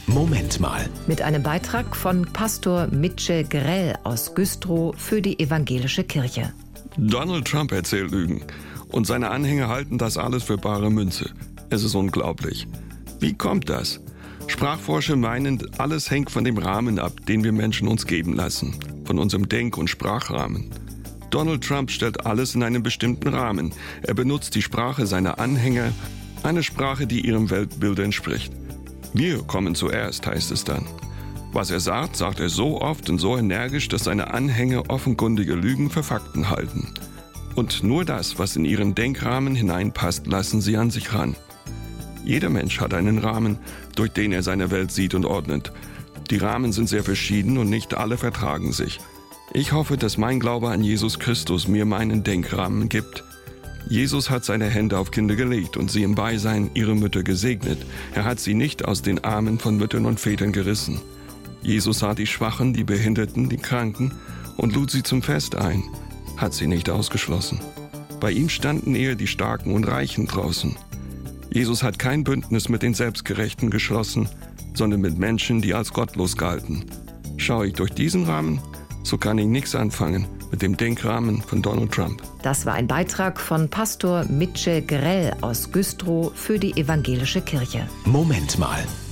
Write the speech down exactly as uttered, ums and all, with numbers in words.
Moment mal. Mit einem Beitrag von Pastor Mitche Grell aus Güstrow für die Evangelische Kirche. Donald Trump erzählt Lügen und seine Anhänger halten das alles für bare Münze. Es ist unglaublich. Wie kommt das? Sprachforscher meinen, alles hängt von dem Rahmen ab, den wir Menschen uns geben lassen, von unserem Denk- und Sprachrahmen. Donald Trump stellt alles in einen bestimmten Rahmen. Er benutzt die Sprache seiner Anhänger, eine Sprache, die ihrem Weltbild entspricht. Wir kommen zuerst, heißt es dann. Was er sagt, sagt er so oft und so energisch, dass seine Anhänger offenkundige Lügen für Fakten halten. Und nur das, was in ihren Denkrahmen hineinpasst, lassen sie an sich ran. Jeder Mensch hat einen Rahmen, durch den er seine Welt sieht und ordnet. Die Rahmen sind sehr verschieden und nicht alle vertragen sich. Ich hoffe, dass mein Glaube an Jesus Christus mir meinen Denkrahmen gibt. Jesus hat seine Hände auf Kinder gelegt und sie im Beisein ihrer Mütter gesegnet. Er hat sie nicht aus den Armen von Müttern und Vätern gerissen. Jesus sah die Schwachen, die Behinderten, die Kranken und lud sie zum Fest ein, hat sie nicht ausgeschlossen. Bei ihm standen eher die Starken und Reichen draußen. Jesus hat kein Bündnis mit den Selbstgerechten geschlossen, sondern mit Menschen, die als gottlos galten. Schaue ich durch diesen Rahmen, so kann ich nichts anfangen mit dem Denkrahmen von Donald Trump. Das war ein Beitrag von Pastor Mitche Grell aus Güstrow für die Evangelische Kirche. Moment mal.